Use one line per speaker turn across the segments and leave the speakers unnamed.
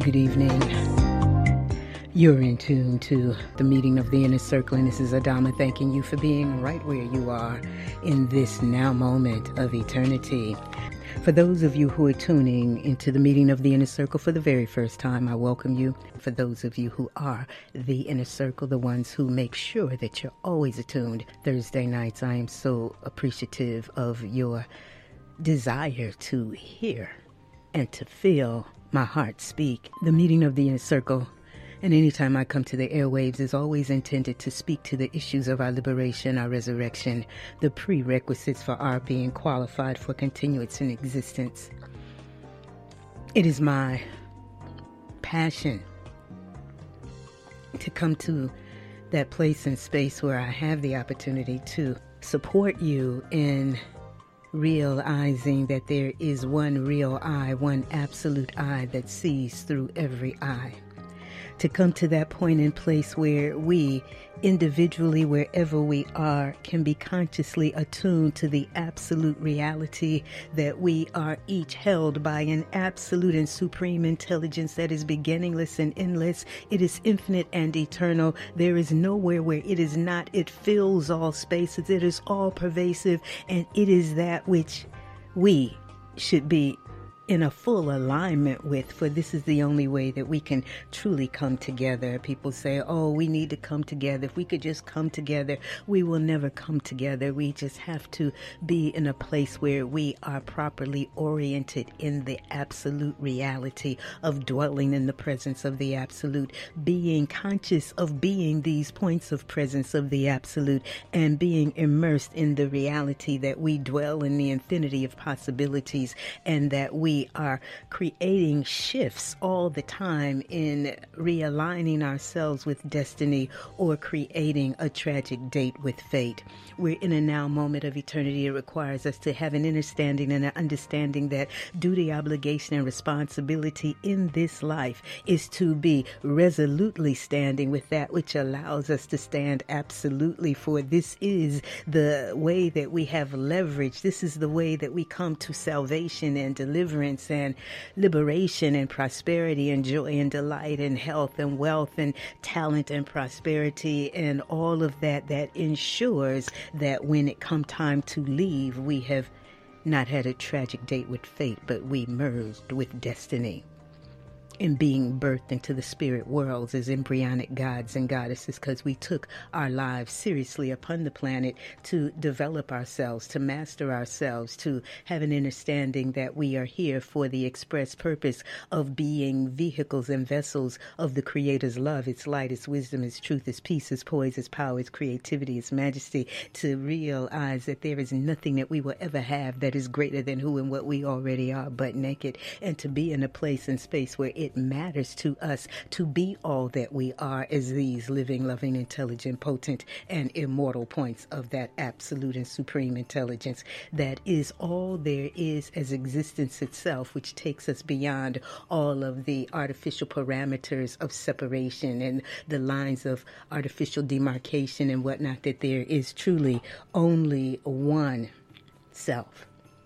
good evening. You're in tune to the meeting of the Inner Circle, and this is Adama thanking you for being right where you are in this now moment of eternity. For those of you who are tuning into the meeting of the Inner Circle for the very first time, I welcome you. For those of you who are the Inner Circle, the ones who make sure that you're always attuned Thursday nights, I am so appreciative of your desire to hear and to feel my heart speak. The meeting of the Inner Circle, and anytime I come to the airwaves, is always intended to speak to the issues of our liberation, our resurrection, the prerequisites for our being qualified for continuance in existence. It is my passion to come to that place and space where I have the opportunity to support you in realizing that there is one real I, one absolute I that sees through every eye. To come to that point in place where we, individually, wherever we are, can be consciously attuned to the absolute reality that we are each held by an absolute and supreme intelligence that is beginningless and endless. It is infinite and eternal. There is nowhere where it is not. It fills all spaces. It is all pervasive, and it is that which we should be in a full alignment with, for this is the only way that we can truly come together. People say, oh, we need to come together. If we could just come together, we will never come together. We just have to be in a place where we are properly oriented in the absolute reality of dwelling in the presence of the absolute, being conscious of being these points of presence of the absolute, and being immersed in the reality that we dwell in the infinity of possibilities, and that we are creating shifts all the time in realigning ourselves with destiny or creating a tragic date with fate. We're in a now moment of eternity. It requires us to have an understanding and an understanding that duty, obligation, and responsibility in this life is to be resolutely standing with that which allows us to stand absolutely, for this is the way that we have leverage. This is the way that we come to salvation and deliverance and liberation and prosperity and joy and delight and health and wealth and talent and prosperity and all of that ensures that when it come time to leave, we have not had a tragic date with fate, but we merged with destiny in being birthed into the spirit worlds as embryonic gods and goddesses, because we took our lives seriously upon the planet to develop ourselves, to master ourselves, to have an understanding that we are here for the express purpose of being vehicles and vessels of the Creator's love, its light, its wisdom, its truth, its peace, its poise, its power, its creativity, its majesty, to realize that there is nothing that we will ever have that is greater than who and what we already are, but naked, and to be in a place and space where it matters to us to be all that we are as these living, loving, intelligent, potent, and immortal points of that absolute and supreme intelligence that is all there is as existence itself, which takes us beyond all of the artificial parameters of separation and the lines of artificial demarcation and whatnot, that there is truly only one self.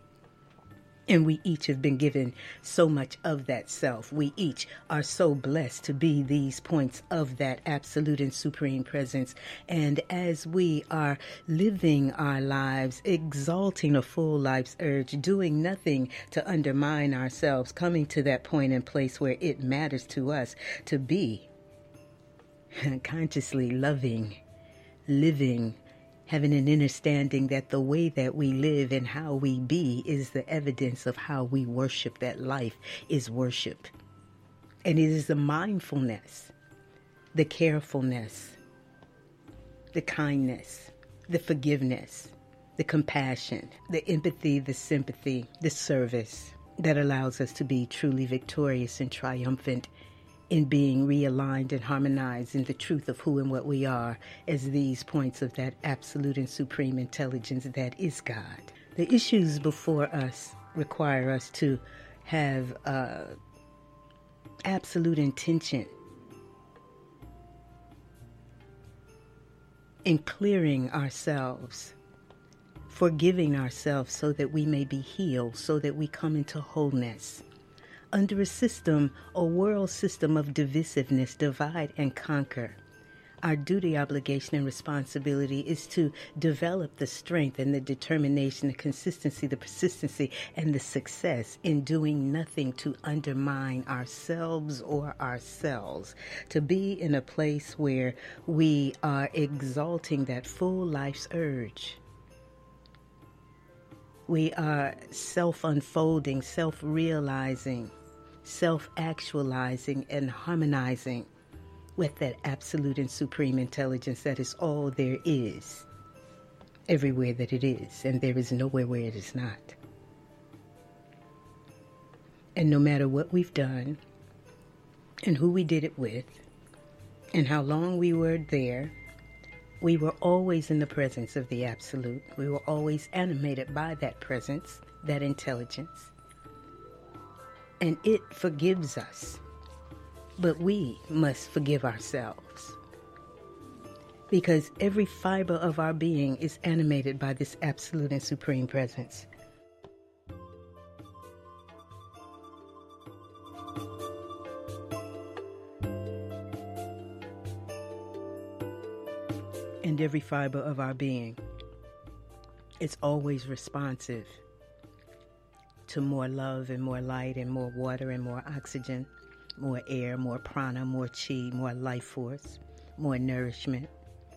And we each have been given so much of that self. We each are so blessed to be these points of that absolute and supreme presence. And as we are living our lives, exalting a full life's urge, doing nothing to undermine ourselves, coming to that point and place where it matters to us to be consciously loving, living, having an understanding that the way that we live and how we be is the evidence of how we worship, that life is worship. And it is the mindfulness, the carefulness, the kindness, the forgiveness, the compassion, the empathy, the sympathy, the service that allows us to be truly victorious and triumphant in being realigned and harmonized in the truth of who and what we are as these points of that absolute and supreme intelligence that is God. The issues before us require us to have absolute intention in clearing ourselves, forgiving ourselves so that we may be healed, so that we come into wholeness, under a world system of divisiveness, divide and conquer. Our duty, obligation, and responsibility is to develop the strength and the determination, the consistency, the persistency, and the success in doing nothing to undermine ourselves or ourselves. To be in a place where we are exalting that full life's urge. We are self-unfolding, self-realizing, self-actualizing, and harmonizing with that absolute and supreme intelligence that is all there is, everywhere that it is, and there is nowhere where it is not. And no matter what we've done, and who we did it with, and how long we were there, we were always in the presence of the absolute. We were always animated by that presence, that intelligence, and it forgives us. But we must forgive ourselves, because every fiber of our being is animated by this absolute and supreme presence. And every fiber of our being is always responsive to more love and more light and more water and more oxygen, more air, more prana, more chi, more life force, more nourishment,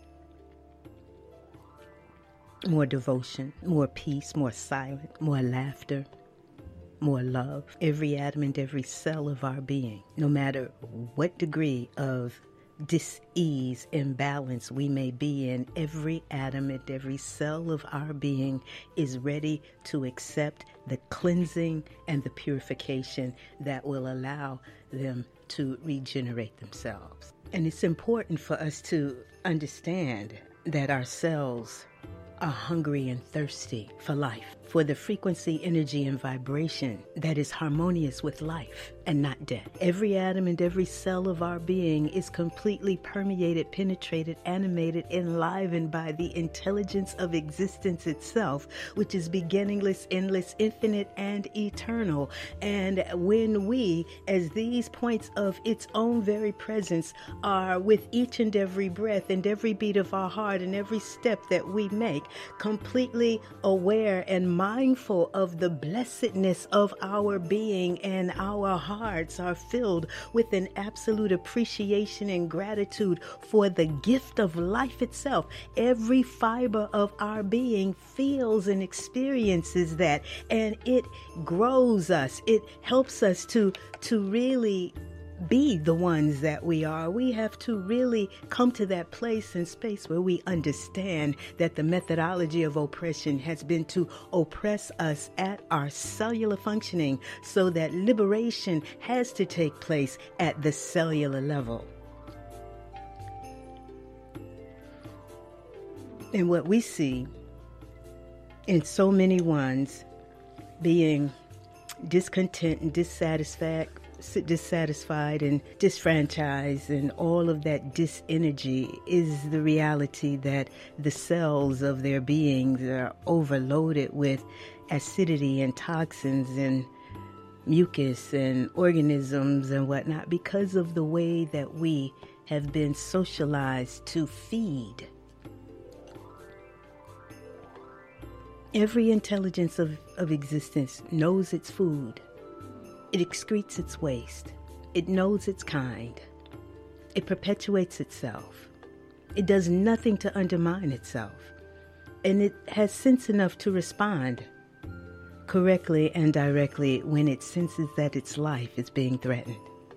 more devotion, more peace, more silence, more laughter, more love. Every atom and every cell of our being, no matter what degree of dis-ease, imbalance we may be in, every atom and every cell of our being is ready to accept the cleansing and the purification that will allow them to regenerate themselves. And it's important for us to understand that our cells are hungry and thirsty for life, for the frequency, energy, and vibration that is harmonious with life and not death. Every atom and every cell of our being is completely permeated, penetrated, animated, enlivened by the intelligence of existence itself, which is beginningless, endless, infinite, and eternal. And when we, as these points of its own very presence, are with each and every breath and every beat of our heart and every step that we make, completely aware and mindful of the blessedness of our being, and our hearts are filled with an absolute appreciation and gratitude for the gift of life itself. Every fiber of our being feels and experiences that, and it grows us. It helps us to really be the ones that we are. We have to really come to that place and space where we understand that the methodology of oppression has been to oppress us at our cellular functioning, so that liberation has to take place at the cellular level. And what we see in so many ones being discontent and dissatisfied and disfranchised, and all of that disenergy is the reality that the cells of their beings are overloaded with acidity and toxins and mucus and organisms and whatnot, because of the way that we have been socialized to feed. Every intelligence of existence knows its food. It excretes its waste. It knows its kind. It perpetuates itself. It does nothing to undermine itself. And it has sense enough to respond correctly and directly when it senses that its life is being threatened.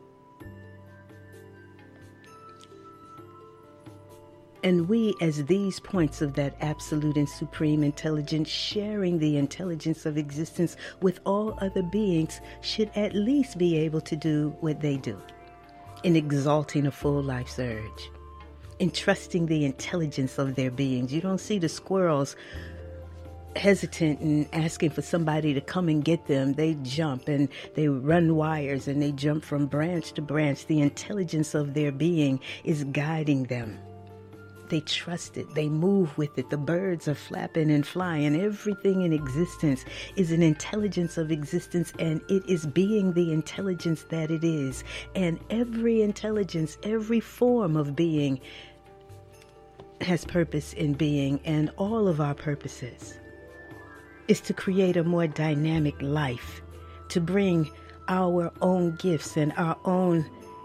And we, as these points of that absolute and supreme intelligence, sharing the intelligence of existence with all other beings, should at least be able to do what they do in exalting a full life's urge, in trusting the intelligence of their beings. You don't see the squirrels hesitant and asking for somebody to come and get them. They jump and they run wires and they jump from branch to branch. The intelligence of their being is guiding them They trust it. They move with it. The birds are flapping and flying. Everything in existence is an intelligence of existence, and it is being the intelligence that it is. And every intelligence, every form of being has purpose in being, and all of our purposes is to create a more dynamic life, to bring our own gifts and our own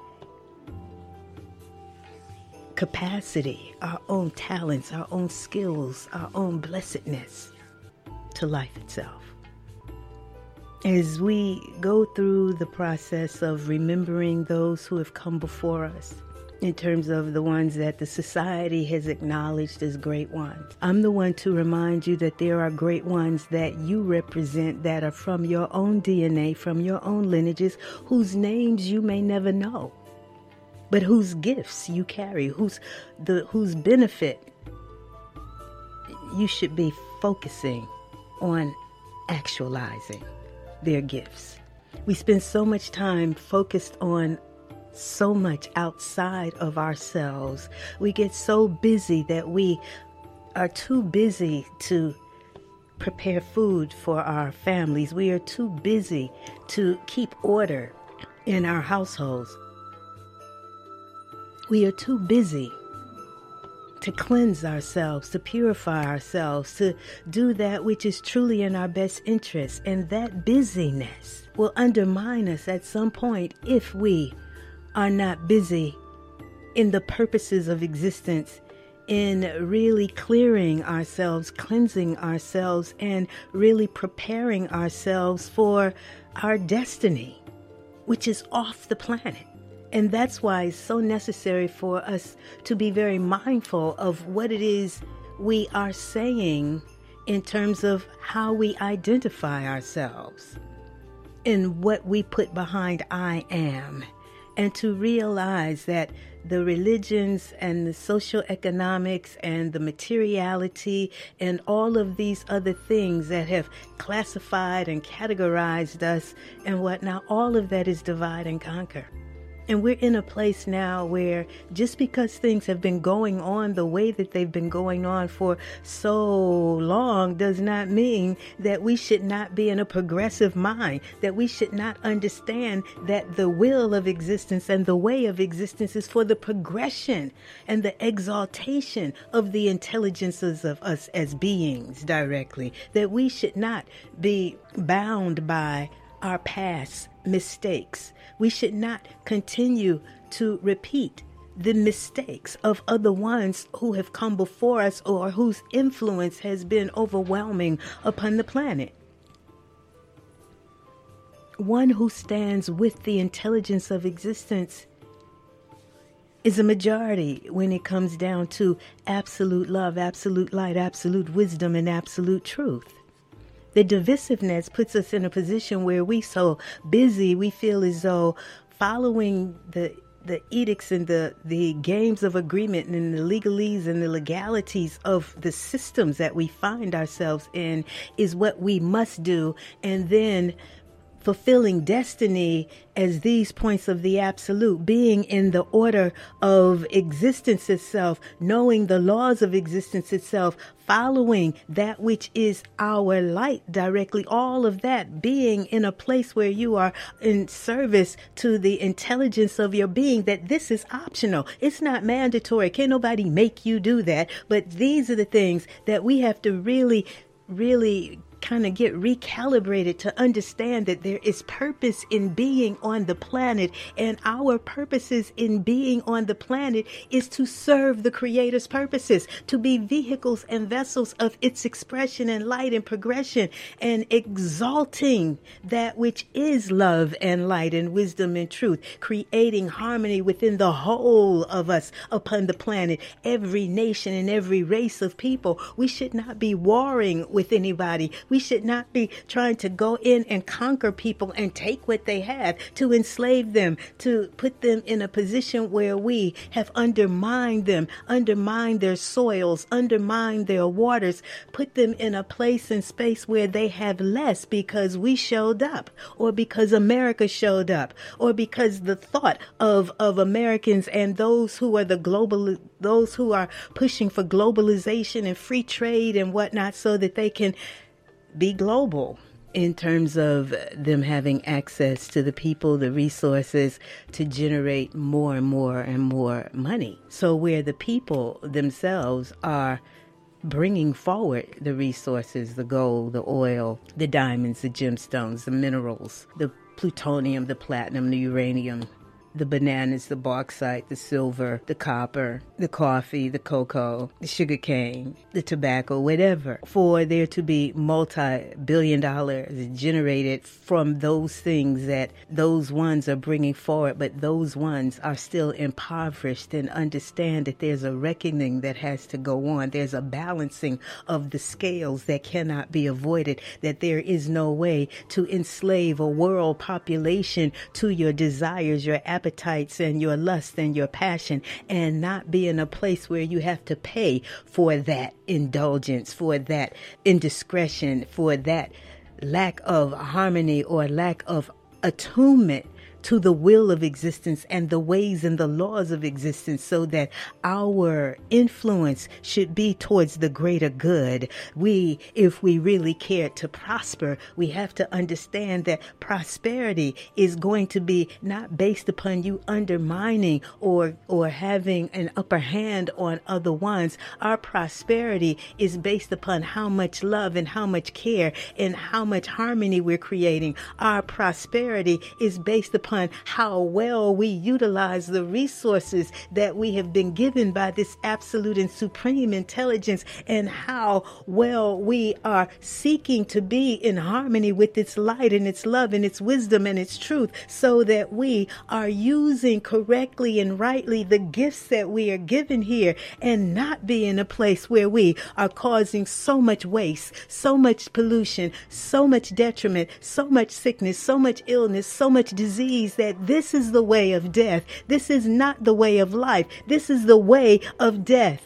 capacity, our own talents, our own skills, our own blessedness to life itself. As we go through the process of remembering those who have come before us, in terms of the ones that the society has acknowledged as great ones, I'm the one to remind you that there are great ones that you represent that are from your own DNA, from your own lineages, whose names you may never know, but whose gifts you carry, whose benefit you should be focusing on actualizing their gifts. We spend so much time focused on so much outside of ourselves. We get so busy that we are too busy to prepare food for our families. We are too busy to keep order in our households. We are too busy to cleanse ourselves, to purify ourselves, to do that which is truly in our best interest. And that busyness will undermine us at some point if we are not busy in the purposes of existence, in really clearing ourselves, cleansing ourselves, and really preparing ourselves for our destiny, which is off the planet. And that's why it's so necessary for us to be very mindful of what it is we are saying in terms of how we identify ourselves and what we put behind I am. And to realize that the religions and the social economics and the materiality and all of these other things that have classified and categorized us and whatnot, all of that is divide and conquer. And we're in a place now where just because things have been going on the way that they've been going on for so long does not mean that we should not be in a progressive mind, that we should not understand that the will of existence and the way of existence is for the progression and the exaltation of the intelligences of us as beings directly, that we should not be bound by our past mistakes. We should not continue to repeat the mistakes of other ones who have come before us or whose influence has been overwhelming upon the planet. One who stands with the intelligence of existence is a majority when it comes down to absolute love, absolute light, absolute wisdom, and absolute truth. The divisiveness puts us in a position where we so busy, we feel as though following the edicts and the games of agreement and the legalese and the legalities of the systems that we find ourselves in is what we must do, and then fulfilling destiny as these points of the absolute, being in the order of existence itself, knowing the laws of existence itself, following that which is our light directly, all of that being in a place where you are in service to the intelligence of your being, that this is optional. It's not mandatory. Can't nobody make you do that. But these are the things that we have to really kind of get recalibrated to understand that there is purpose in being on the planet, and our purposes in being on the planet is to serve the Creator's purposes, to be vehicles and vessels of its expression and light and progression, and exalting that which is love and light and wisdom and truth, creating harmony within the whole of us upon the planet, every nation and every race of people. We should not be warring with anybody. We We should not be trying to go in and conquer people and take what they have, to enslave them, to put them in a position where we have undermined them, undermined their soils, undermined their waters, put them in a place and space where they have less because we showed up, or because America showed up, or because the thought of Americans and those who are those who are pushing for globalization and free trade and whatnot, so that they can be global in terms of them having access to the people, the resources to generate more and more and more money. So where the people themselves are bringing forward the resources, the gold, the oil, the diamonds, the gemstones, the minerals, the plutonium, the platinum, the uranium, the bananas, the bauxite, the silver, the copper, the coffee, the cocoa, the sugar cane, the tobacco, whatever, for there to be multi-billion dollars generated from those things that those ones are bringing forward, but those ones are still impoverished, and understand that there's a reckoning that has to go on. There's a balancing of the scales that cannot be avoided, that there is no way to enslave a world population to your desires, your appetites, and your lust and your passion, and not be in a place where you have to pay for that indulgence, for that indiscretion, for that lack of harmony or lack of attunement to the will of existence and the ways and the laws of existence, so that our influence should be towards the greater good. If we really care to prosper, we have to understand that prosperity is going to be not based upon you undermining or having an upper hand on other ones. Our prosperity is based upon how much love and how much care and how much harmony we're creating. Our prosperity is based upon how well we utilize the resources that we have been given by this absolute and supreme intelligence, and how well we are seeking to be in harmony with its light and its love and its wisdom and its truth, so that we are using correctly and rightly the gifts that we are given here, and not be in a place where we are causing so much waste, so much pollution, so much detriment, so much sickness, so much illness, so much disease, that this is the way of death. This is not the way of life. This is the way of death.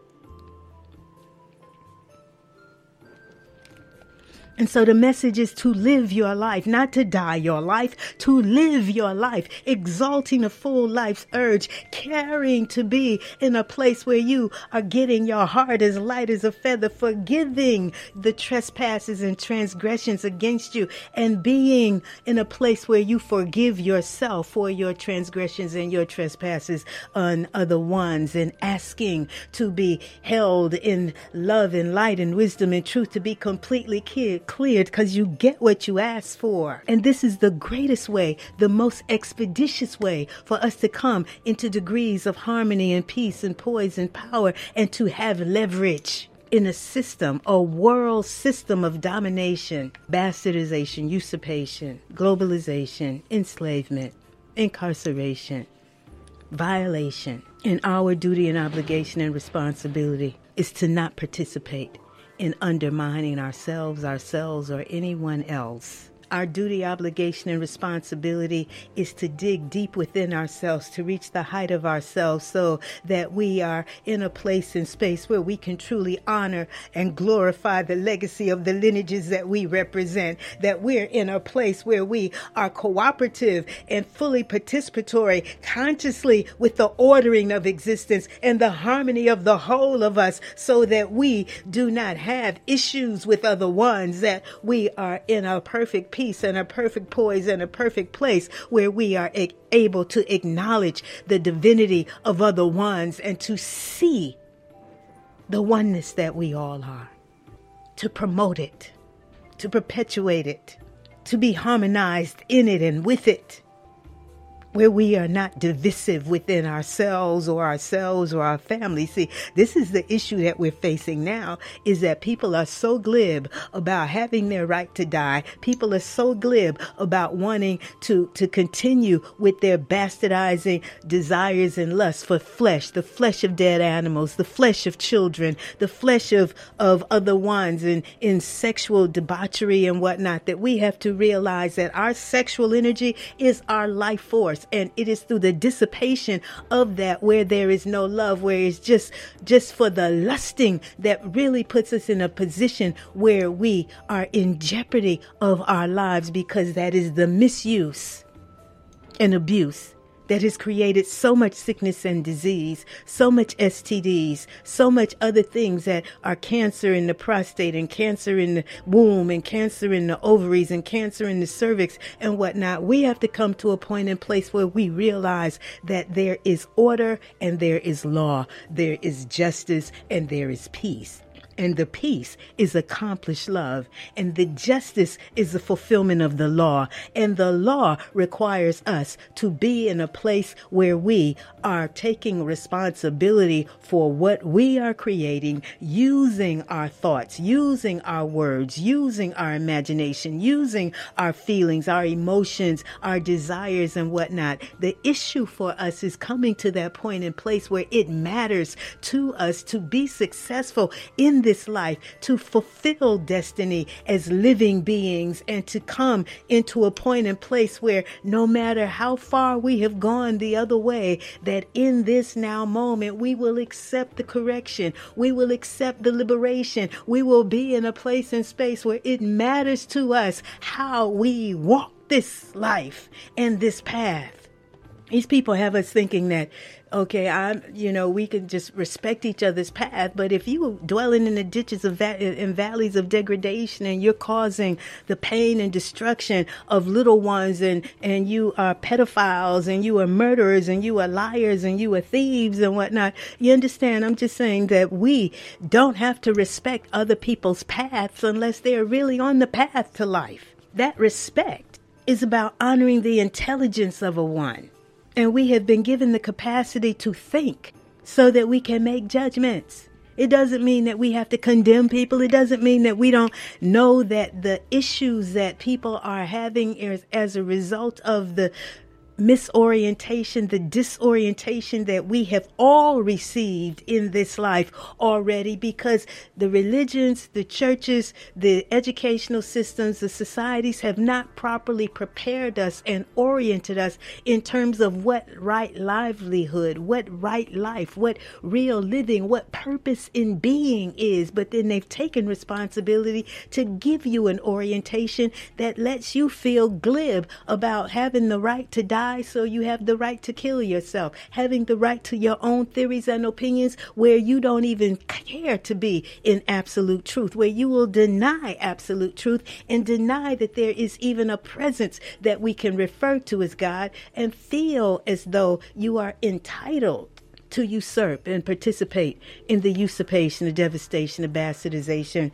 And so the message is to live your life, not to die your life, to live your life, exalting a full life's urge, caring to be in a place where you are getting your heart as light as a feather, forgiving the trespasses and transgressions against you, and being in a place where you forgive yourself for your transgressions and your trespasses on other ones, and asking to be held in love and light and wisdom and truth, to be completely cleared, because you get what you ask for. And this is the greatest way, the most expeditious way for us to come into degrees of harmony and peace and poise and power, and to have leverage in a system, a world system of domination, bastardization, usurpation, globalization, enslavement, incarceration, violation. And our duty and obligation and responsibility is to not participate in undermining ourselves, or anyone else. Our duty, obligation, and responsibility is to dig deep within ourselves, to reach the height of ourselves, so that we are in a place and space where we can truly honor and glorify the legacy of the lineages that we represent, that we're in a place where we are cooperative and fully participatory, consciously with the ordering of existence and the harmony of the whole of us, so that we do not have issues with other ones, that we are in a perfect peace and a perfect poise and a perfect place where we are able to acknowledge the divinity of other ones, and to see the oneness that we all are, to promote it, to perpetuate it, to be harmonized in it and with it, where we are not divisive within ourselves or our family. See, this is the issue that we're facing now, is that people are so glib about having their right to die. People are so glib about wanting to continue with their bastardizing desires and lusts for flesh, the flesh of dead animals, the flesh of children, the flesh of other ones, and in sexual debauchery and whatnot, that we have to realize that our sexual energy is our life force. And it is through the dissipation of that where there is no love, where it's just for the lusting that really puts us in a position where we are in jeopardy of our lives, because that is the misuse and abuse that has created so much sickness and disease, so much STDs, so much other things that are cancer in the prostate and cancer in the womb and cancer in the ovaries and cancer in the cervix and whatnot. We have to come to a point and place where we realize that there is order and there is law, there is justice and there is peace. And the peace is accomplished love. And the justice is the fulfillment of the law. And the law requires us to be in a place where we are taking responsibility for what we are creating, using our thoughts, using our words, using our imagination, using our feelings, our emotions, our desires and whatnot. The issue for us is coming to that point and place where it matters to us to be successful in this life, to fulfill destiny as living beings, and to come into a point and place where no matter how far we have gone the other way, that in this now moment we will accept the correction, we will accept the liberation, we will be in a place and space where it matters to us how we walk this life and this path. These people have us thinking that, okay, we can just respect each other's path. But if you dwelling in the ditches of in valleys of degradation, and you're causing the pain and destruction of little ones, and you are pedophiles, and you are murderers, and you are liars, and you are thieves and whatnot, you understand? I'm just saying that we don't have to respect other people's paths unless they're really on the path to life. That respect is about honoring the intelligence of a one. And we have been given the capacity to think so that we can make judgments. It doesn't mean that we have to condemn people. It doesn't mean that we don't know that the issues that people are having is as a result of the misorientation, the disorientation that we have all received in this life already, because the religions, the churches, the educational systems, the societies have not properly prepared us and oriented us in terms of what right livelihood, what right life, what real living, what purpose in being is. But then they've taken responsibility to give you an orientation that lets you feel glib about having the right to die, so you have the right to kill yourself, having the right to your own theories and opinions, where you don't even care to be in absolute truth, where you will deny absolute truth and deny that there is even a presence that we can refer to as God, and feel as though you are entitled to usurp and participate in the usurpation, the devastation, the bastardization,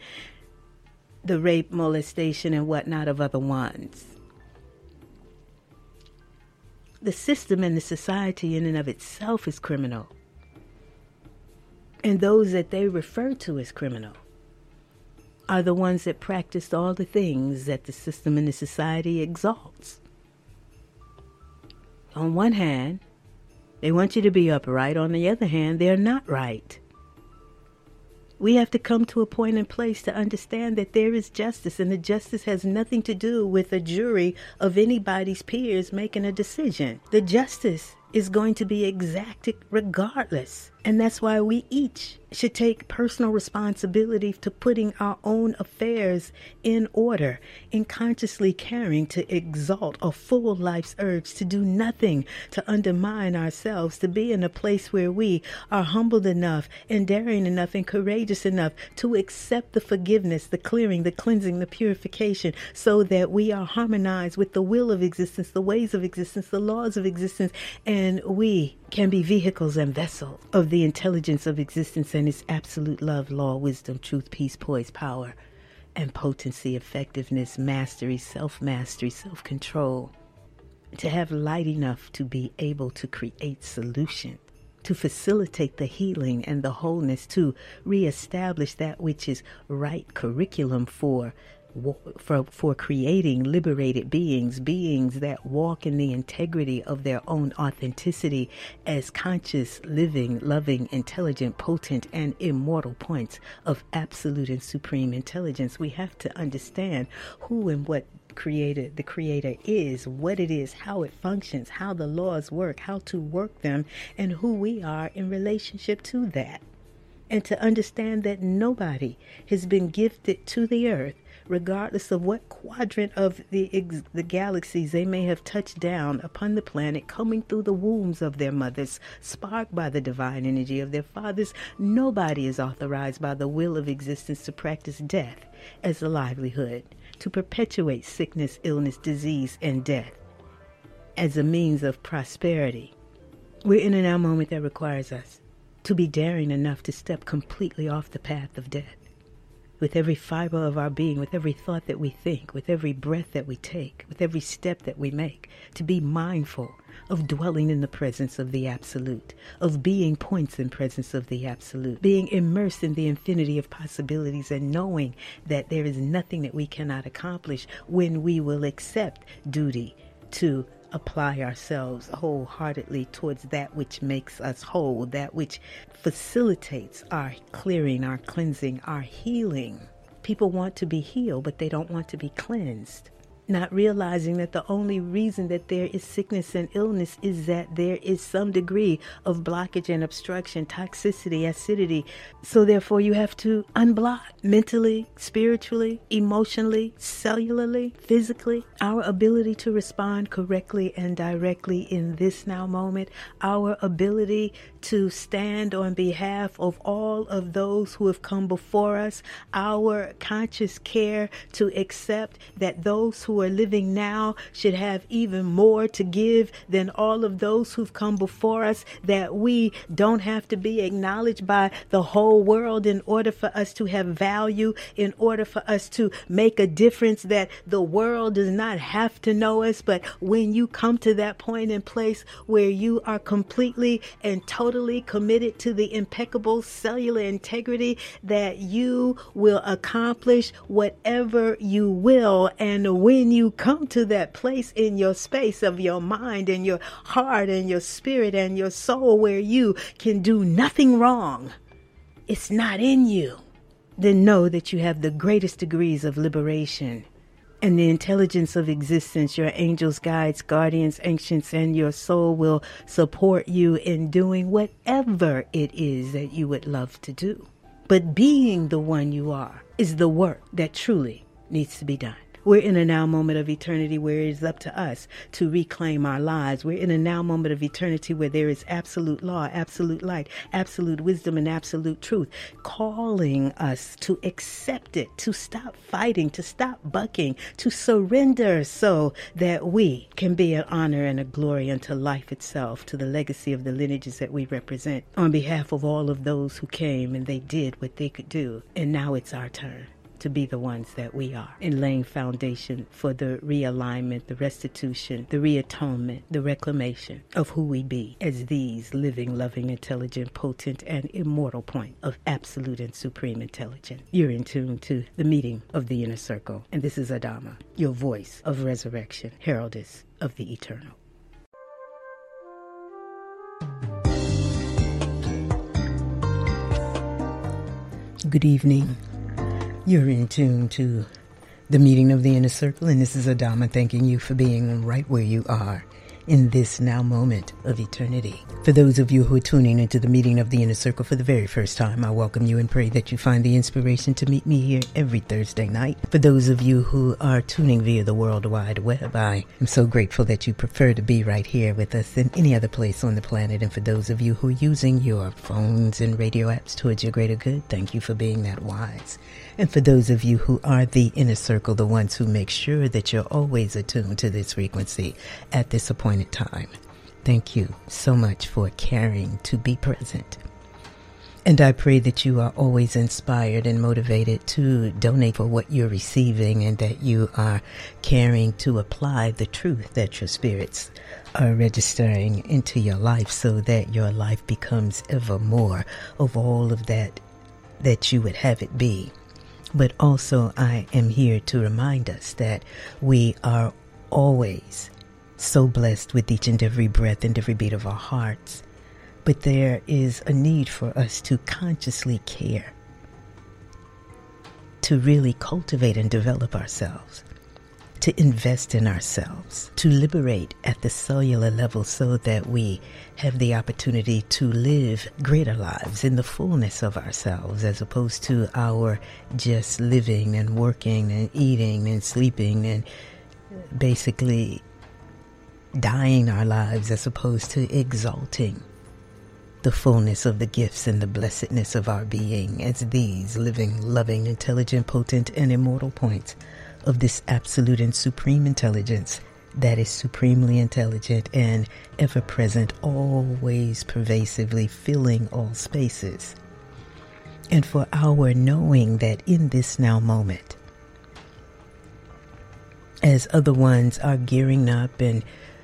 the rape, molestation, and whatnot of other ones. The system and the society in and of itself is criminal. And those that they refer to as criminal are the ones that practiced all the things that the system and the society exalts. On one hand, they want you to be upright. On the other hand, they're not right. We have to come to a point and place to understand that there is justice, and the justice has nothing to do with a jury of anybody's peers making a decision. The justice is going to be exacted regardless. And that's why we each should take personal responsibility to putting our own affairs in order, and consciously caring to exalt a full life's urge to do nothing to undermine ourselves, to be in a place where we are humbled enough and daring enough and courageous enough to accept the forgiveness, the clearing, the cleansing, the purification, so that we are harmonized with the will of existence, the ways of existence, the laws of existence, and we can be vehicles and vessels of the intelligence of existence and its absolute love, law, wisdom, truth, peace, poise, power, and potency, effectiveness, mastery, self-control, to have light enough to be able to create solution, to facilitate the healing and the wholeness, to reestablish that which is right curriculum for creating liberated beings that walk in the integrity of their own authenticity as conscious, living, loving, intelligent, potent, and immortal points of absolute and supreme intelligence. We have to understand who and what the creator is, what it is, how it functions, how the laws work, how to work them, and who we are in relationship to that. And to understand that nobody has been gifted to the earth, regardless of what quadrant of the galaxies they may have touched down upon the planet, coming through the wombs of their mothers, sparked by the divine energy of their fathers. Nobody is authorized by the will of existence to practice death as a livelihood, to perpetuate sickness, illness, disease, and death as a means of prosperity. We're in a now moment that requires us to be daring enough to step completely off the path of death. With every fiber of our being, with every thought that we think, with every breath that we take, with every step that we make, to be mindful of dwelling in the presence of the Absolute, of being points in presence of the Absolute, being immersed in the infinity of possibilities, and knowing that there is nothing that we cannot accomplish when we will accept duty to apply ourselves wholeheartedly towards that which makes us whole, that which facilitates our clearing, our cleansing, our healing. People want to be healed, but they don't want to be cleansed. Not realizing that the only reason that there is sickness and illness is that there is some degree of blockage and obstruction, toxicity, acidity. So therefore you have to unblock mentally, spiritually, emotionally, cellularly, physically. Our ability to respond correctly and directly in this now moment, our ability to stand on behalf of all of those who have come before us, our conscious care to accept that those who are living now should have even more to give than all of those who've come before us, that we don't have to be acknowledged by the whole world in order for us to have value, in order for us to make a difference, that the world does not have to know us. But when you come to that point and place where you are completely and totally committed to the impeccable cellular integrity, that you will accomplish whatever you will. And when you come to that place in your space of your mind and your heart and your spirit and your soul where you can do nothing wrong, it's not in you, then know that you have the greatest degrees of liberation and the intelligence of existence. Your angels, guides, guardians, ancients, and your soul will support you in doing whatever it is that you would love to do. But being the one you are is the work that truly needs to be done. We're in a now moment of eternity where it is up to us to reclaim our lives. We're in a now moment of eternity where there is absolute law, absolute light, absolute wisdom, and absolute truth, calling us to accept it, to stop fighting, to stop bucking, to surrender so that we can be an honor and a glory unto life itself, to the legacy of the lineages that we represent, on behalf of all of those who came and they did what they could do. And now it's our turn to be the ones that we are, in laying foundation for the realignment, the restitution, the reatonement, the reclamation of who we be as these living, loving, intelligent, potent, and immortal point of absolute and supreme intelligence. You're in tune to the meeting of the inner circle, and this is Adama, your voice of resurrection, heraldess of the eternal. Good evening. You're in tune to the meeting of the inner circle, and this is Adama thanking you for being right where you are in this now moment of eternity. For those of you who are tuning into the meeting of the inner circle for the very first time, I welcome you and pray that you find the inspiration to meet me here every Thursday night. For those of you who are tuning via the World Wide Web, I am so grateful that you prefer to be right here with us than any other place on the planet. And for those of you who are using your phones and radio apps towards your greater good, thank you for being that wise. And for those of you who are the inner circle, the ones who make sure that you're always attuned to this frequency at this appointed time, thank you so much for caring to be present. And I pray that you are always inspired and motivated to donate for what you're receiving, and that you are caring to apply the truth that your spirits are registering into your life, so that your life becomes ever more of all of that you would have it be. But also, I am here to remind us that we are always so blessed with each and every breath and every beat of our hearts. But there is a need for us to consciously care, to really cultivate and develop ourselves, to invest in ourselves, to liberate at the cellular level, so that we have the opportunity to live greater lives in the fullness of ourselves, as opposed to our just living and working and eating and sleeping and basically dying our lives, as opposed to exalting the fullness of the gifts and the blessedness of our being as these living, loving, intelligent, potent, and immortal points of this absolute and supreme intelligence that is supremely intelligent and ever-present, always pervasively filling all spaces. And for our knowing that in this now moment, as other ones are gearing up and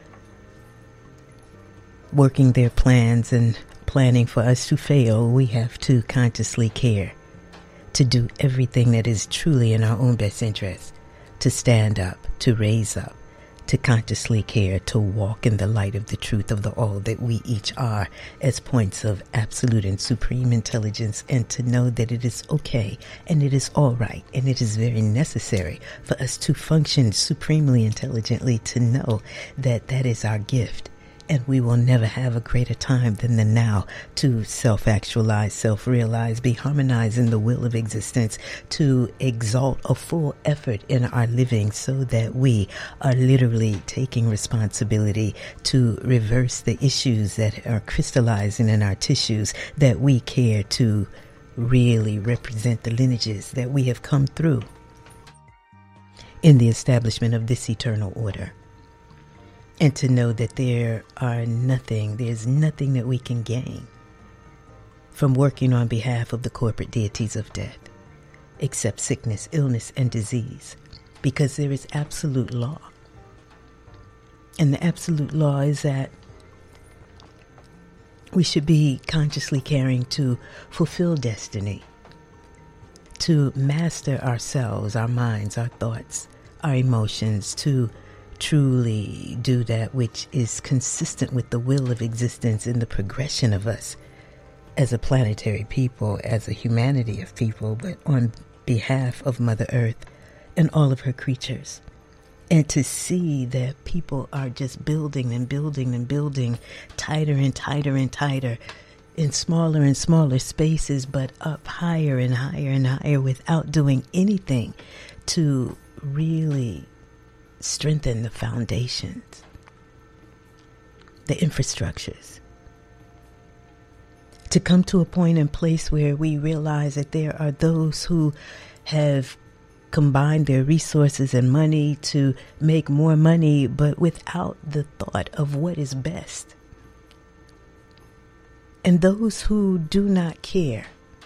working their plans and planning for us to fail, we have to consciously care to do everything that is truly in our own best interest, to stand up, to raise up, to consciously care, to walk in the light of the truth of the all that we each are as points of absolute and supreme intelligence, and to know that it is okay and it is all right and it is very necessary for us to function supremely intelligently, to know that that is our gift. And we will never have a greater time than the now to self-actualize, self-realize, be harmonized in the will of existence, to exalt a full effort in our living, so that we are literally taking responsibility to reverse the issues that are crystallizing in our tissues, that we care to really represent the lineages that we have come through in the establishment of this eternal order. And to know that there's nothing that we can gain from working on behalf of the corporate deities of death, except sickness, illness, and disease, because there is absolute law. And the absolute law is that we should be consciously caring to fulfill destiny, to master ourselves, our minds, our thoughts, our emotions, to truly do that which is consistent with the will of existence in the progression of us as a planetary people, as a humanity of people, but on behalf of Mother Earth and all of her creatures. And to see that people are just building and building and building tighter and tighter and tighter in smaller and smaller spaces, but up higher and higher and higher, without doing anything to really strengthen the foundations, the infrastructures, to come to a point and place where we realize that there are those who have combined their resources and money to make more money, but without the thought of what is best. And those who do not care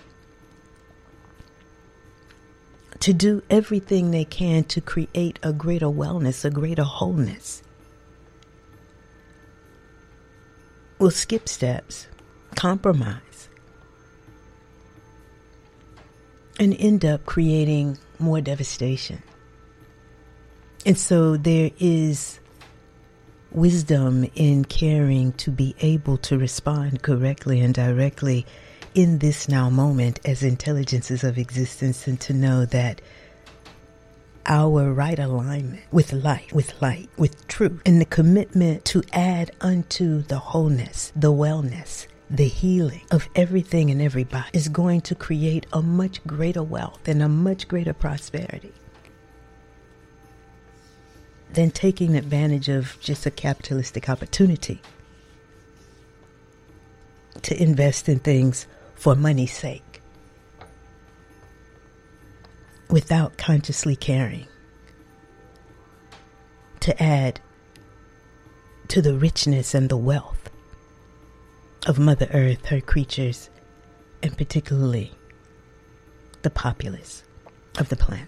to do everything they can to create a greater wellness, a greater wholeness, will skip steps, compromise, and end up creating more devastation. And so there is wisdom in caring to be able to respond correctly and directly in this now moment as intelligences of existence, and to know that our right alignment with light, with truth, and the commitment to add unto the wholeness, the wellness, the healing of everything and everybody is going to create a much greater wealth and a much greater prosperity than taking advantage of just a capitalistic opportunity to invest in things for money's sake, without consciously caring to add to the richness and the wealth of Mother Earth, her creatures, and particularly the populace of the planet.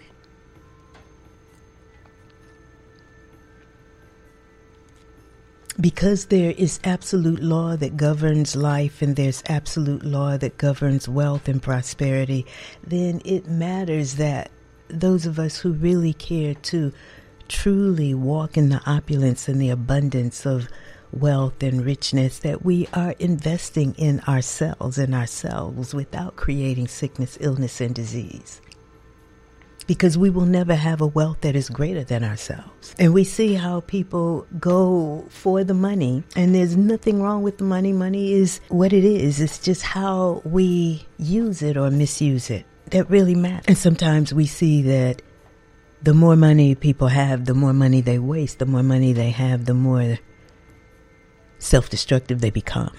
Because there is absolute law that governs life and there's absolute law that governs wealth and prosperity, then it matters that those of us who really care to truly walk in the opulence and the abundance of wealth and richness, that we are investing in ourselves without creating sickness, illness, and disease. Because we will never have a wealth that is greater than ourselves. And we see how people go for the money, and there's nothing wrong with the money. Money is what it is. It's just how we use it or misuse it that really matters. And sometimes we see that the more money people have, the more money they waste. The more money they have, the more self-destructive they become.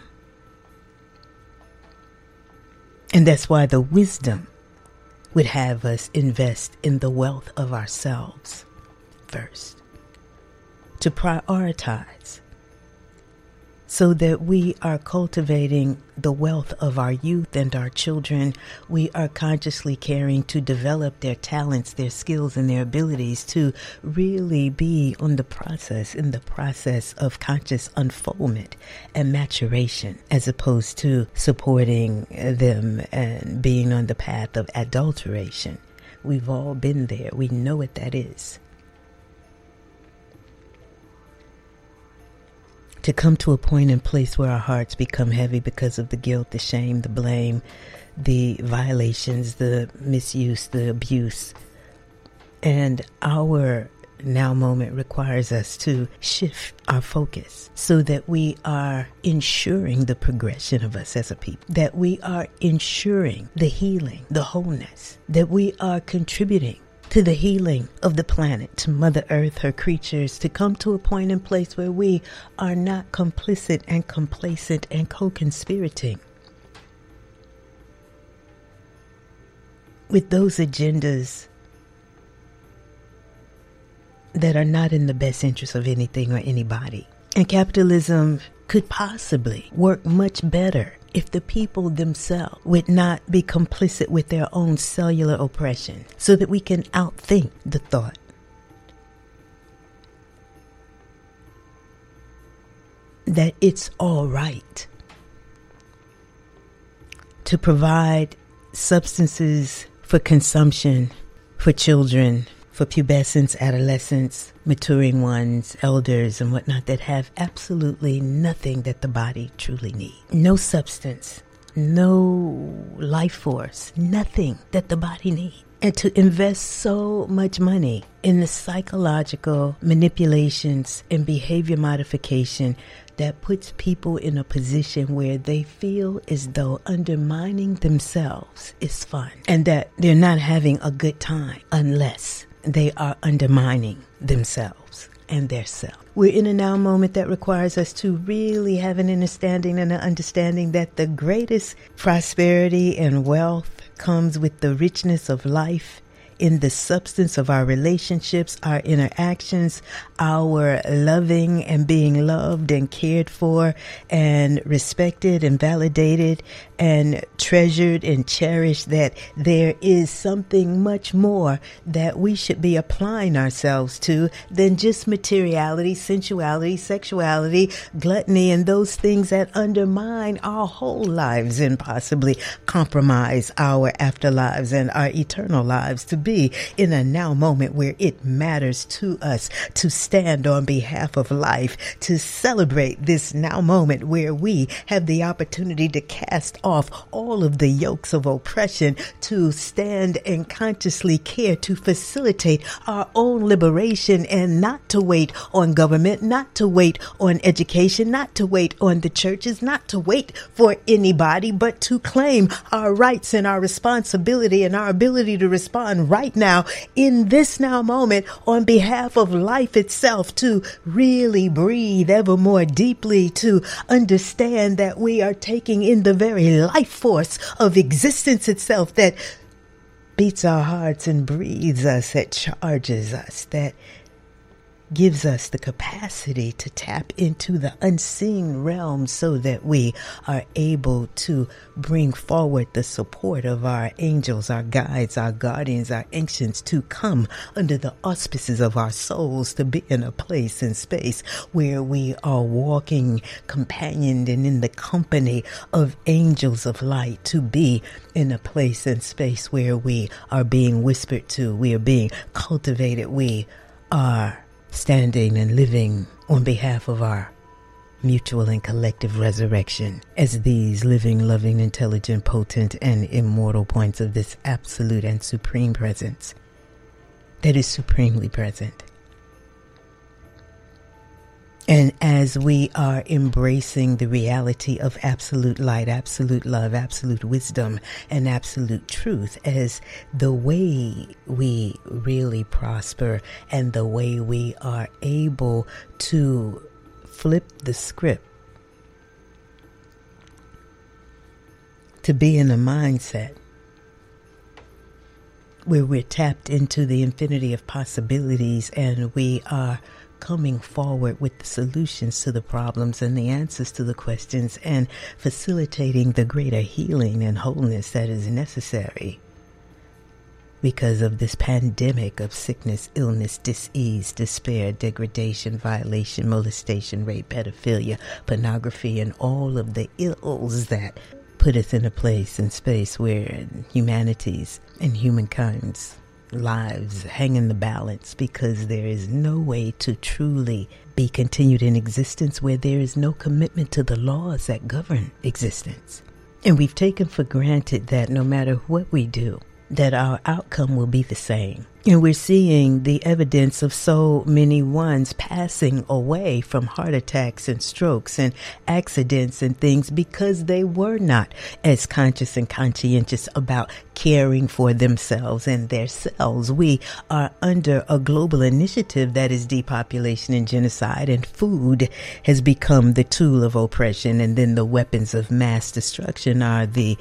And that's why the wisdom would have us invest in the wealth of ourselves first, to prioritize so that we are cultivating the wealth of our youth and our children. We are consciously caring to develop their talents, their skills, and their abilities to really be in the process of conscious unfoldment and maturation, as opposed to supporting them and being on the path of adulteration. We've all been there. We know what that is. To come to a point and place where our hearts become heavy because of the guilt, the shame, the blame, the violations, the misuse, the abuse. And our now moment requires us to shift our focus so that we are ensuring the progression of us as a people, that we are ensuring the healing, the wholeness, that we are contributing to the healing of the planet, to Mother Earth, her creatures, to come to a point and place where we are not complicit and complacent and co-conspirating with those agendas that are not in the best interest of anything or anybody. And capitalism could possibly work much better if the people themselves would not be complicit with their own cellular oppression, so that we can outthink the thought that it's all right to provide substances for consumption for children, for pubescents, adolescents, maturing ones, elders, and whatnot that have absolutely nothing that the body truly needs. No substance, no life force, nothing that the body needs. And to invest so much money in the psychological manipulations and behavior modification that puts people in a position where they feel as though undermining themselves is fun, and that they're not having a good time unless they are undermining themselves and their self. We're in a now moment that requires us to really have an understanding that the greatest prosperity and wealth comes with the richness of life in the substance of our relationships, our interactions, our loving and being loved and cared for and respected and validated and treasured and cherished, that there is something much more that we should be applying ourselves to than just materiality, sensuality, sexuality, gluttony, and those things that undermine our whole lives and possibly compromise our afterlives and our eternal lives, to be in a now moment where it matters to us to stand on behalf of life, to celebrate this now moment where we have the opportunity to cast off all of the yokes of oppression, to stand and consciously care to facilitate our own liberation, and not to wait on government, not to wait on education, not to wait on the churches, not to wait for anybody, but to claim our rights and our responsibility and our ability to respond right now in this now moment on behalf of life itself, to really breathe ever more deeply, to understand that we are taking in the very life force of existence itself that beats our hearts and breathes us, that charges us, that gives us the capacity to tap into the unseen realm so that we are able to bring forward the support of our angels, our guides, our guardians, our ancients to come under the auspices of our souls to be in a place and space where we are walking companioned and in the company of angels of light, to be in a place and space where we are being whispered to, we are being cultivated, we are standing and living on behalf of our mutual and collective resurrection as these living, loving, intelligent, potent, and immortal points of this absolute and supreme presence that is supremely present. And as we are embracing the reality of absolute light, absolute love, absolute wisdom, and absolute truth as the way we really prosper and the way we are able to flip the script, to be in a mindset where we're tapped into the infinity of possibilities and we are coming forward with the solutions to the problems and the answers to the questions and facilitating the greater healing and wholeness that is necessary because of this pandemic of sickness, illness, dis-ease, despair, degradation, violation, molestation, rape, pedophilia, pornography, and all of the ills that put us in a place and space where humanity's and humankind's lives hang in the balance because there is no way to truly be continued in existence where there is no commitment to the laws that govern existence. And we've taken for granted that no matter what we do, that our outcome will be the same. And we're seeing the evidence of so many ones passing away from heart attacks and strokes and accidents and things because they were not as conscious and conscientious about caring for themselves and their selves. We are under a global initiative that is depopulation and genocide, and food has become the tool of oppression, and then the weapons of mass destruction are the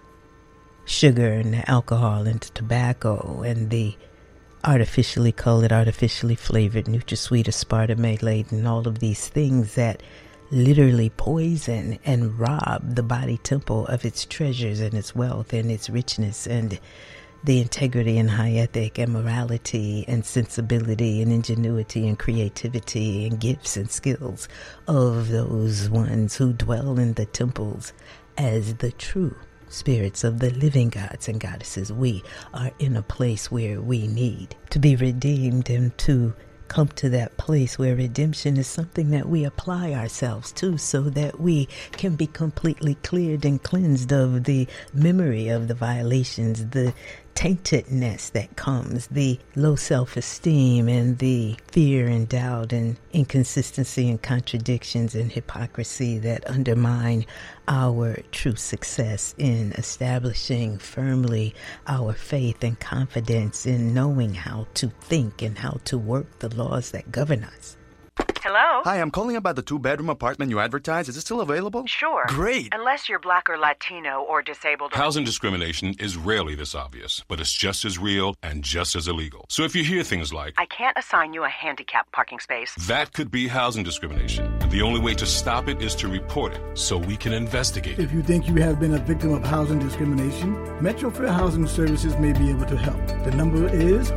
sugar and the alcohol and the tobacco and the artificially colored, artificially flavored, NutraSweet, aspartame laden, all of these things that literally poison and rob the body temple of its treasures and its wealth and its richness and the integrity and high ethic and morality and sensibility and ingenuity and creativity and gifts and skills of those ones who dwell in the temples as the true spirits of the living gods and goddesses. We are in a place where we need to be redeemed and to come to that place where redemption is something that we apply ourselves to so that we can be completely cleared and cleansed of the memory of the violations, the taintedness that comes, the low self-esteem and the fear and doubt and inconsistency and contradictions and hypocrisy that undermine our true success in establishing firmly our faith and confidence in knowing how to think and how to work the laws that govern us.
Hello?
Hi, I'm calling about the 2-bedroom apartment you advertised. Is it still available?
Sure.
Great.
Unless you're black or Latino or disabled.
Housing discrimination is rarely this obvious, but it's just as real and just as illegal. So if you hear things like,
I can't assign you a handicapped parking space,
that could be housing discrimination. And the only way to stop it is to report it so we can investigate.
If you think you have been a victim of housing discrimination, Metro Fair Housing Services may be able to help. The number is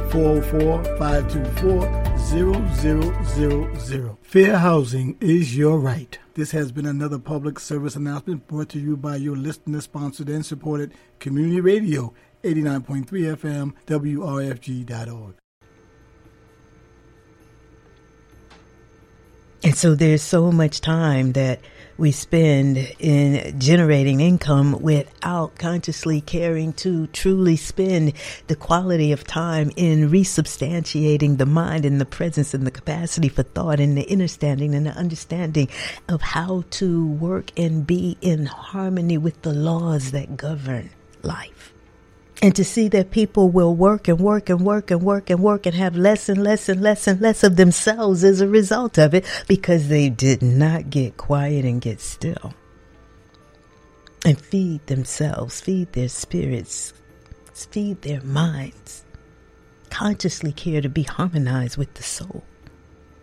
404-524-0000. Fair housing is your right. This has been another public service announcement brought to you by your listener-sponsored and supported community radio, 89.3 FM, WRFG.org.
And so there's so much time that we spend in generating income without consciously caring to truly spend the quality of time in resubstantiating the mind and the presence and the capacity for thought and the understanding and the understanding of how to work and be in harmony with the laws that govern life. And to see that people will work and work and work and work and work and have less and less and less and less of themselves as a result of it because they did not get quiet and get still. And feed themselves, feed their spirits, feed their minds. Consciously care to be harmonized with the soul.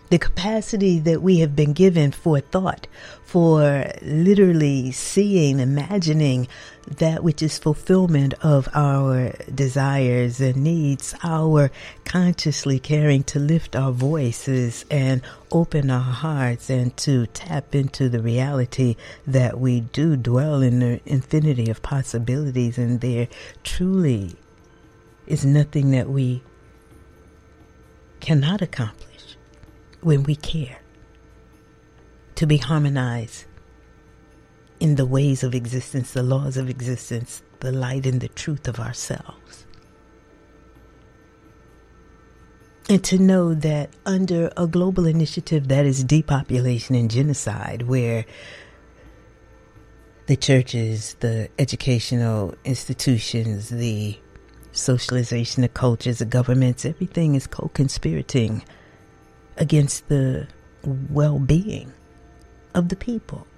the capacity that we have been given for thought, for literally seeing, imagining that which is fulfillment of our desires and needs, our consciously caring to lift our voices and open our hearts and to tap into the reality that we do dwell in the infinity of possibilities, and there truly is nothing that we cannot accomplish when we care to be harmonized in the ways of existence, the laws of existence, the light and the truth of ourselves. And to know that under a global initiative that is depopulation and genocide, where the churches, the educational institutions, the socialization of cultures, the governments, everything is co-conspirating against the well-being of the people.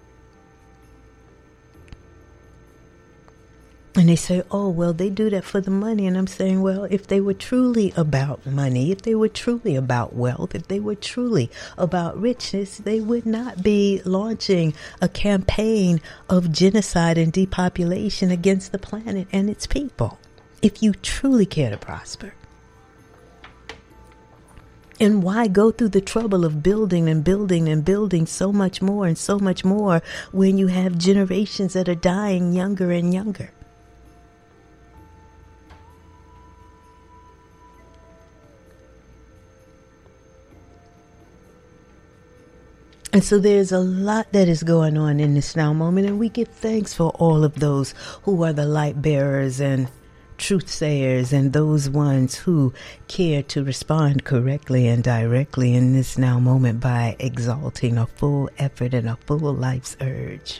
And they say, oh, well, they do that for the money. And I'm saying, well, if they were truly about money, if they were truly about wealth, if they were truly about richness, they would not be launching a campaign of genocide and depopulation against the planet and its people. If you truly care to prosper. And why go through the trouble of building and building and building so much more and so much more when you have generations that are dying younger and younger? And so there's a lot that is going on in this now moment, and we give thanks for all of those who are the light bearers and truth sayers and those ones who care to respond correctly and directly in this now moment by exalting a full effort and a full life's urge.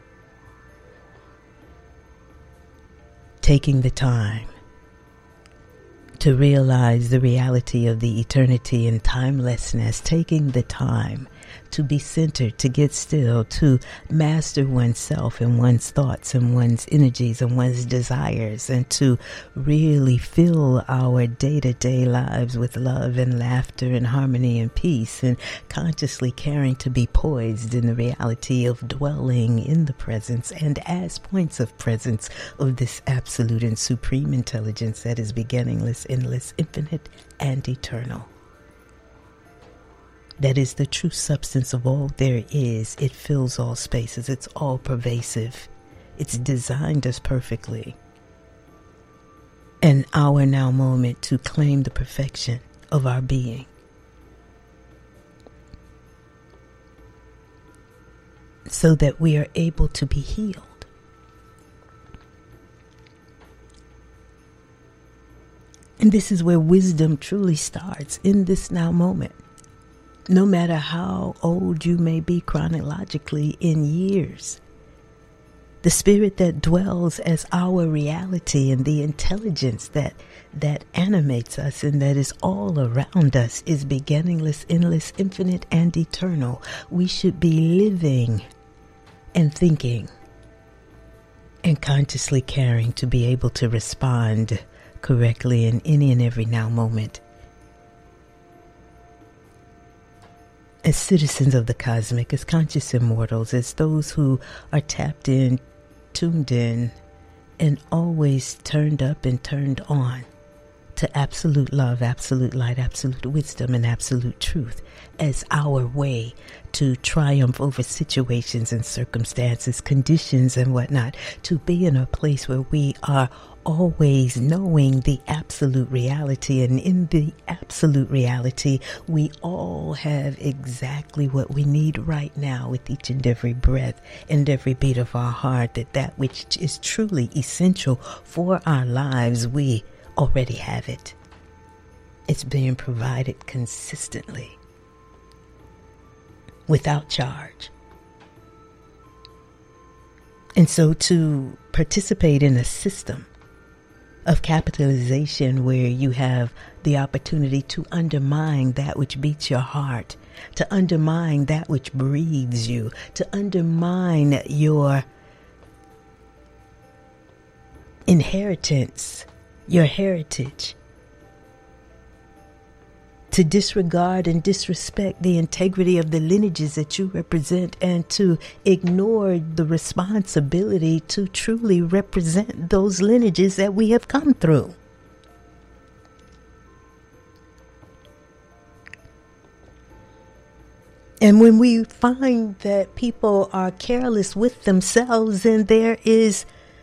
Taking the time to realize the reality of the eternity and timelessness, taking the time to be centered, to get still, to master oneself and one's thoughts and one's energies and one's desires, and to really fill our day-to-day lives with love and laughter and harmony and peace, and consciously caring to be poised in the reality of dwelling in the presence and as points of presence of this absolute and supreme intelligence that is beginningless, endless, infinite, and eternal. That is the true substance of all there is. It fills all spaces. It's all pervasive. It's designed us perfectly. And our now moment to claim the perfection of our being. So that we are able to be healed. And this is where wisdom truly starts, in this now moment. No matter how old you may be chronologically in years, the spirit that dwells as our reality and the intelligence that animates us and that is all around us is beginningless, endless, infinite, and eternal. We should be living and thinking and consciously caring to be able to respond correctly in any and every now moment. As citizens of the cosmic, as conscious immortals, as those who are tapped in, tuned in, and always turned up and turned on to absolute love, absolute light, absolute wisdom, and absolute truth as our way to triumph over situations and circumstances, conditions, and whatnot, to be in a place where we are always knowing the absolute reality, and in the absolute reality we all have exactly what we need right now with each and every breath and every beat of our heart, that which is truly essential for our lives, we already have it. It's being provided consistently without charge. And so to participate in a system of capitalization where you have the opportunity to undermine that which beats your heart, to undermine that which breathes you, to undermine your inheritance, your heritage, to disregard and disrespect the integrity of the lineages that you represent, and to ignore the responsibility to truly represent those lineages that we have come through. And when we find that people are careless with themselves, then there is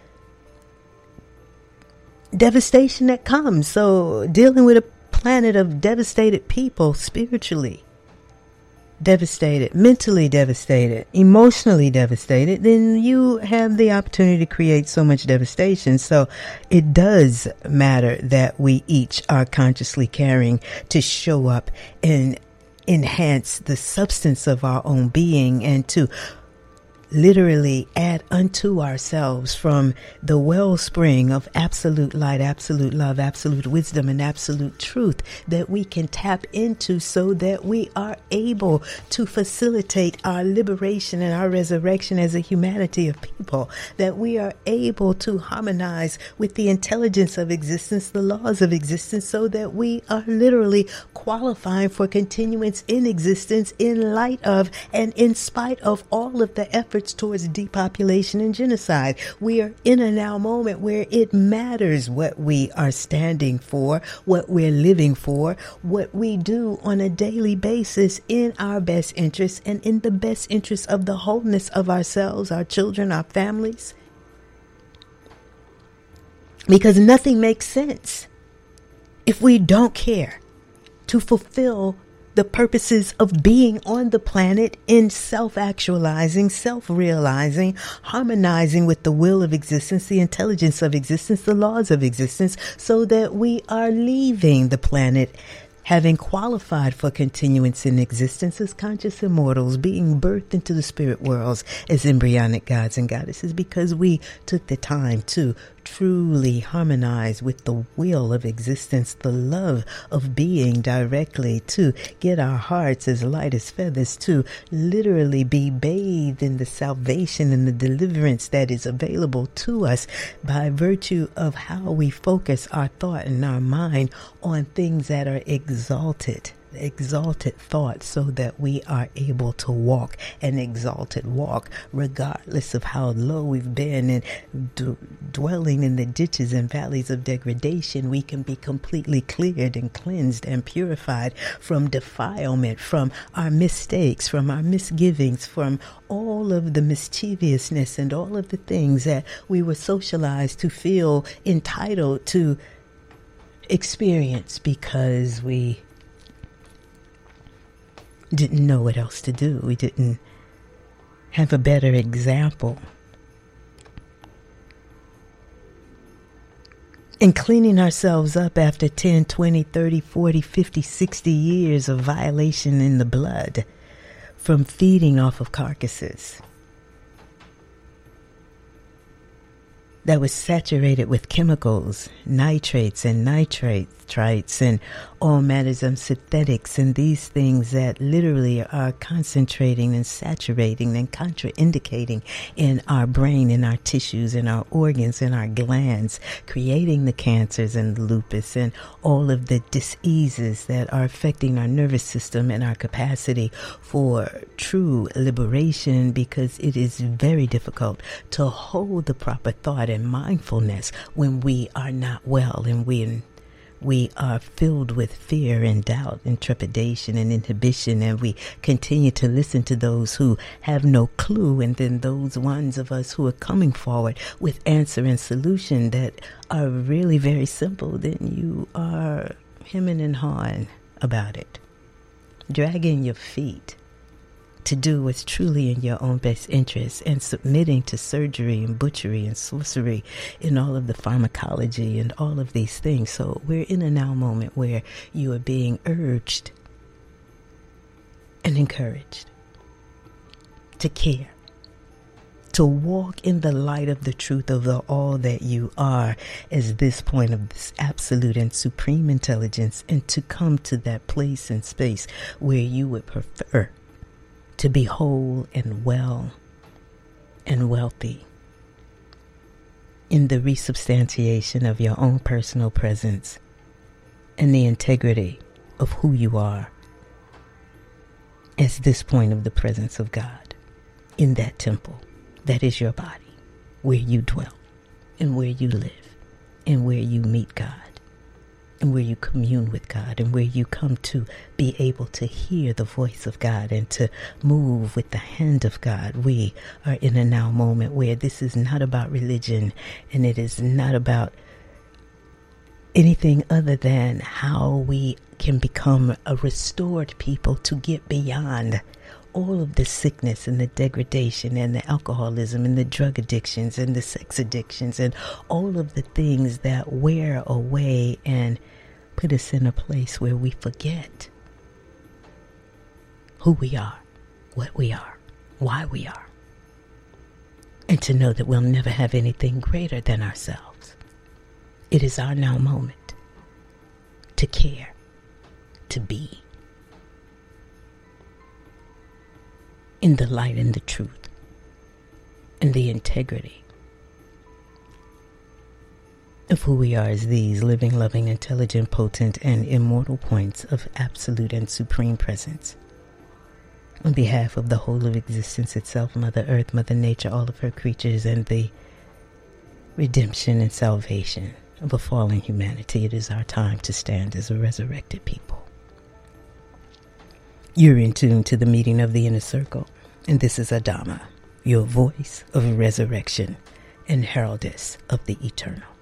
devastation that comes. So dealing with a planet of devastated people, spiritually devastated, mentally devastated, emotionally devastated, then you have the opportunity to create so much devastation. So it does matter that we each are consciously caring to show up and enhance the substance of our own being, and to literally add unto ourselves from the wellspring of absolute light, absolute love, absolute wisdom, and absolute truth that we can tap into, so that we are able to facilitate our liberation and our resurrection as a humanity of people, that we are able to harmonize with the intelligence of existence, the laws of existence, so that we are literally qualifying for continuance in existence in light of and in spite of all of the efforts towards depopulation and genocide. We are in a now moment where it matters what we are standing for, what we're living for, what we do on a daily basis in our best interests and in the best interests of the wholeness of ourselves, our children, our families. Because nothing makes sense if we don't care to fulfill the purposes of being on the planet in self-actualizing, self-realizing, harmonizing with the will of existence, the intelligence of existence, the laws of existence, so that we are leaving the planet having qualified for continuance in existence as conscious immortals, being birthed into the spirit worlds as embryonic gods and goddesses, because we took the time to truly harmonize with the will of existence, the love of being directly, to get our hearts as light as feathers, to literally be bathed in the salvation and the deliverance that is available to us by virtue of how we focus our thought and our mind on things that are exalted thoughts, so that we are able to walk an exalted walk regardless of how low we've been, and dwelling in the ditches and valleys of degradation. We can be completely cleared and cleansed and purified from defilement, from our mistakes, from our misgivings, from all of the mischievousness and all of the things that we were socialized to feel entitled to experience, because we didn't know what else to do. We didn't have a better example. And cleaning ourselves up after 10, 20, 30, 40, 50, 60 years of violation in the blood from feeding off of carcasses that was saturated with chemicals, nitrates and nitrites and all matters of synthetics, and these things that literally are concentrating and saturating and contraindicating in our brain, in our tissues, in our organs, in our glands, creating the cancers and the lupus and all of the diseases that are affecting our nervous system and our capacity for true liberation, because it is very difficult to hold the proper thought and mindfulness when we are not well, and we are filled with fear and doubt and trepidation and inhibition, and we continue to listen to those who have no clue, and then those ones of us who are coming forward with answer and solution that are really very simple. Then you are hemming and hawing about it, dragging your feet to do what's truly in your own best interest, and submitting to surgery and butchery and sorcery in all of the pharmacology and all of these things. So we're in a now moment where you are being urged and encouraged to care, to walk in the light of the truth of all that you are as this point of this absolute and supreme intelligence, and to come to that place and space where you would prefer to be whole and well and wealthy in the resubstantiation of your own personal presence and the integrity of who you are as this point of the presence of God in that temple that is your body, where you dwell and where you live and where you meet God and where you commune with God and where you come to be able to hear the voice of God and to move with the hand of God. We are in a now moment where this is not about religion, and it is not about anything other than how we can become a restored people to get beyond all of the sickness and the degradation and the alcoholism and the drug addictions and the sex addictions and all of the things that wear away and put us in a place where we forget who we are, what we are, why we are, and to know that we'll never have anything greater than ourselves. It is our now moment to care, to be in the light and the truth and the integrity of who we are as these living, loving, intelligent, potent, and immortal points of absolute and supreme presence. On behalf of the whole of existence itself, Mother Earth, Mother Nature, all of her creatures, and the redemption and salvation of a fallen humanity, it is our time to stand as a resurrected people. You're in tune to the meeting of the inner circle, and this is Adama, your voice of resurrection and heraldess of the eternal.